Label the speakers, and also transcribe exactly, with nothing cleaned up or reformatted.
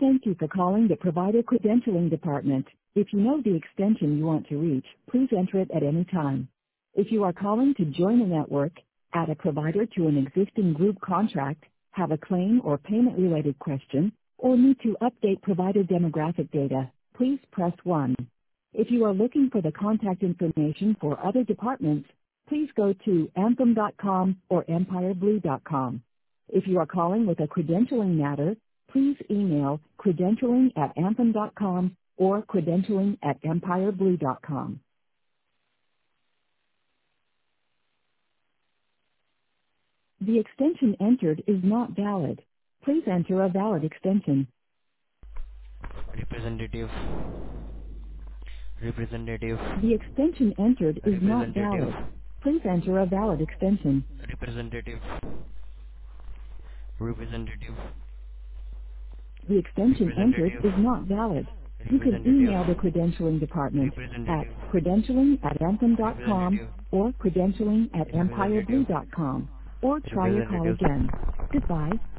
Speaker 1: Thank you for calling the Provider Credentialing Department. If you know the extension you want to reach, please enter it at any time. If you are calling to join a network, add a provider to an existing group contract, have a claim or payment-related question, or need to update provider demographic data, please press one. If you are looking for the contact information for other departments, please go to anthem dot com or empire blue dot com. If you are calling with a credentialing matter, please email credentialing at anthem dot com or credentialing at empire blue dot com. The extension entered is not valid. Please enter a valid extension.
Speaker 2: Representative. Representative.
Speaker 1: The extension entered is not
Speaker 2: Representative.
Speaker 1: valid. Please enter a valid extension.
Speaker 2: Representative. Representative.
Speaker 1: The extension entered
Speaker 2: Representative.
Speaker 1: is not valid. You can
Speaker 2: Representative.
Speaker 1: email the credentialing department at
Speaker 2: Representative.
Speaker 1: credentialing at anthem dot com
Speaker 2: Representative.
Speaker 1: or credentialing at empire blue
Speaker 2: Representative.
Speaker 1: dot com or try your call
Speaker 2: Representative.
Speaker 1: again. Goodbye.